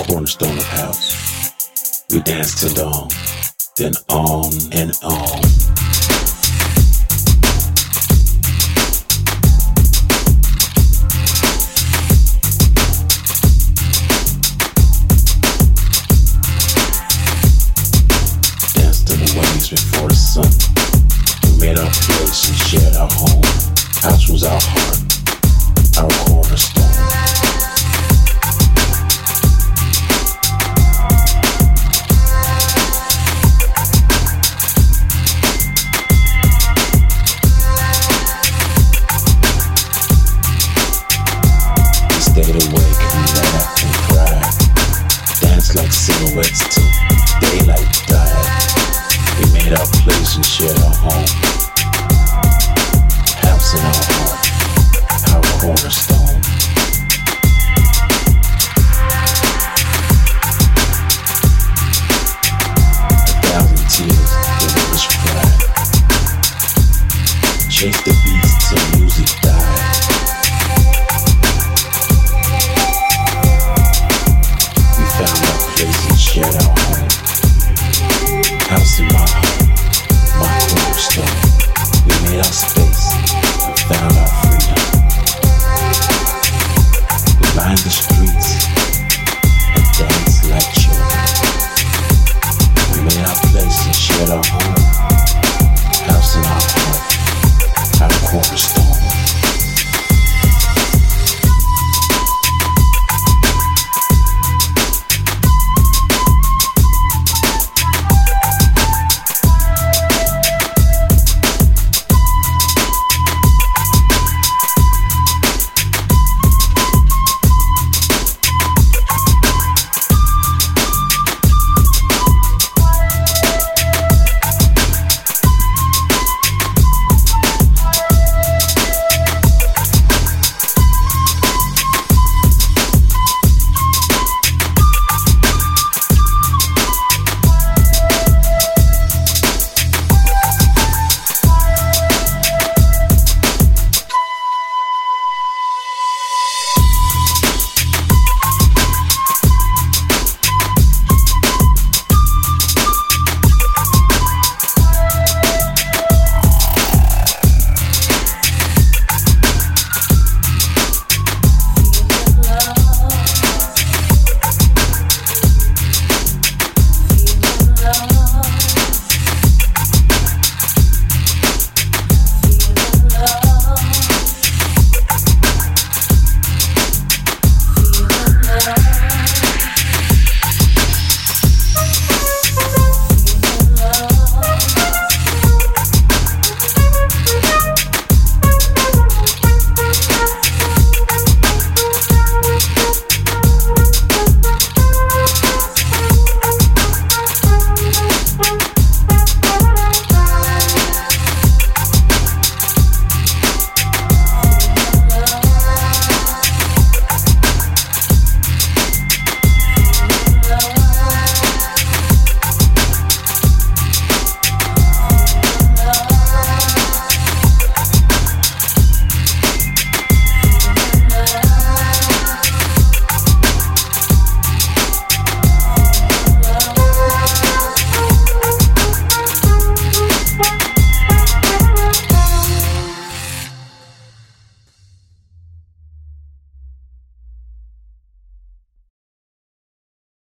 cornerstone of house. We danced till dawn, then on and on. Danced to the waves before the sun. We made our place and shared our home. House was our heart, our cornerstone. We stayed awake and laughed and cried, danced like silhouettes till daylight died. We made our place and shared our home, house in our heart, our cornerstone.